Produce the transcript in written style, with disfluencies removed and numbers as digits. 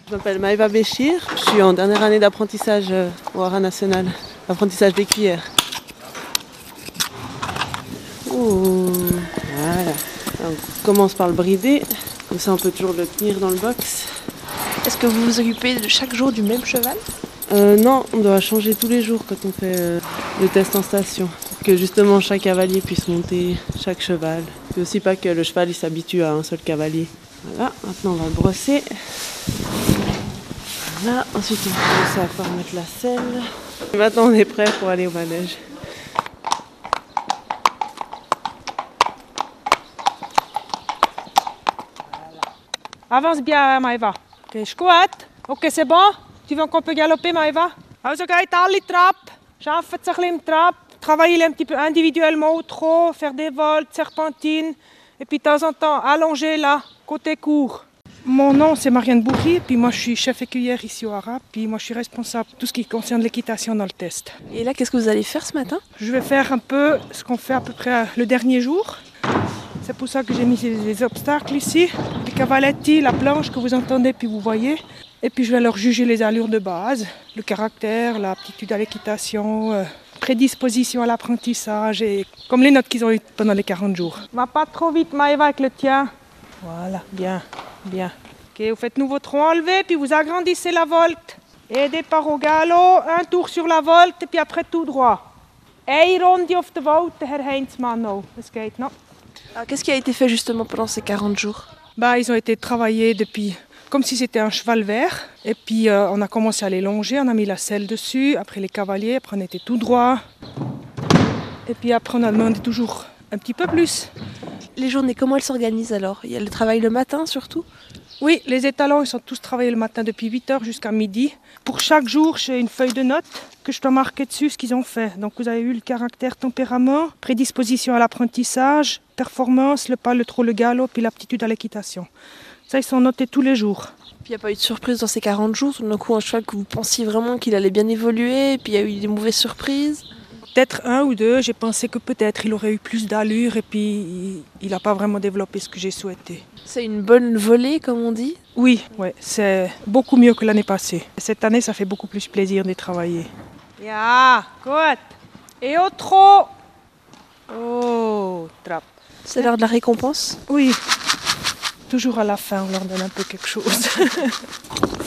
Je m'appelle Maëva Béchir, je suis en dernière année d'apprentissage au Haras National, apprentissage des cuillères. Oh, voilà. Alors, on commence par le brider, comme ça on peut toujours le tenir dans le box. Est-ce que vous vous occupez chaque jour du même cheval? Non, on doit changer tous les jours quand on fait le test en station, pour que justement chaque cavalier puisse monter chaque cheval. Et aussi pas que le cheval il s'habitue à un seul cavalier. Voilà, maintenant on va le brosser. Voilà, ensuite on va commencer à faire mettre la selle. Et maintenant on est prêt pour aller au manège. Avance bien, Maëva. Ok, je gut. Ok, c'est bon. Tu veux qu'on peut galoper, Maëva? Also geht alle Trab. Schafft sich ein bisschen im Trab. Travailler un petit peu individuellement au trot, faire des voltes, serpentines. Et puis de temps en temps, allonger là, côté court. Mon nom, c'est Marianne Bourri. Puis moi, je suis chef écuyère ici au Haras. Puis moi, je suis responsable de tout ce qui concerne l'équitation dans le test. Et là, qu'est-ce que vous allez faire ce matin? Je vais faire un peu ce qu'on fait à peu près le dernier jour. C'est pour ça que j'ai mis les obstacles ici, les cavaletti, la planche que vous entendez puis vous voyez. Et puis je vais leur juger les allures de base, le caractère, l'aptitude à l'équitation, prédisposition à l'apprentissage, et comme les notes qu'ils ont eues pendant les 40 jours. Va pas trop vite Maëva avec le tien. Voilà, bien, bien. Ok, vous faites nouveau tronc enlevé, puis vous agrandissez la volte. Et départ au galop, un tour sur la volte, et puis après tout droit. Eine Runde auf der Volte, Herr Heinzmann, noch. Es geht noch. Alors, qu'est-ce qui a été fait justement pendant ces 40 jours? Ils ont été travaillés depuis, comme si c'était un cheval vert. Et puis on a commencé à les longer, on a mis la selle dessus, après les cavaliers, après on était tout droit. Et puis après on a demandé toujours un petit peu plus. Les journées, comment elles s'organisent alors? Il y a le travail le matin surtout? Oui, les étalons, ils sont tous travaillés le matin depuis 8h jusqu'à midi. Pour chaque jour, j'ai une feuille de notes que je dois marquer dessus ce qu'ils ont fait. Donc vous avez eu le caractère, tempérament, prédisposition à l'apprentissage, performance, le pas, le trot, le galop, puis l'aptitude à l'équitation. Ça, ils sont notés tous les jours. Puis il n'y a pas eu de surprise dans ces 40 jours? Tout d'un coup, un cheval que vous pensiez vraiment qu'il allait bien évoluer, et puis il y a eu des mauvaises surprises? Peut-être un ou deux, j'ai pensé que peut-être il aurait eu plus d'allure et puis il n'a pas vraiment développé ce que j'ai souhaité. C'est une bonne volée, comme on dit? Oui, ouais, c'est beaucoup mieux que l'année passée. Cette année, ça fait beaucoup plus plaisir de travailler. Ja, gut. Et au trot. Oh, trappe. C'est l'heure de la récompense? Oui. Toujours à la fin, on leur donne un peu quelque chose.